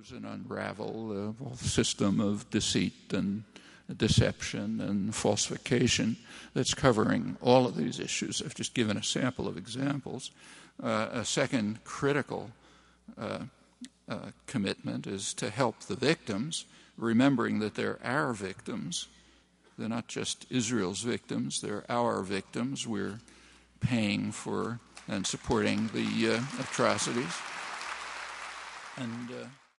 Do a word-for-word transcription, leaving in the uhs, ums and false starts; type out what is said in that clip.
expose and unravel the whole system of deceit and deception and falsification that's covering all of these issues. I've just given a sample of examples. Uh, a second critical uh, uh, commitment is to help the victims, remembering that they're our victims. They're not just Israel's victims, they're our victims. We're paying for and supporting the uh, atrocities. And uh,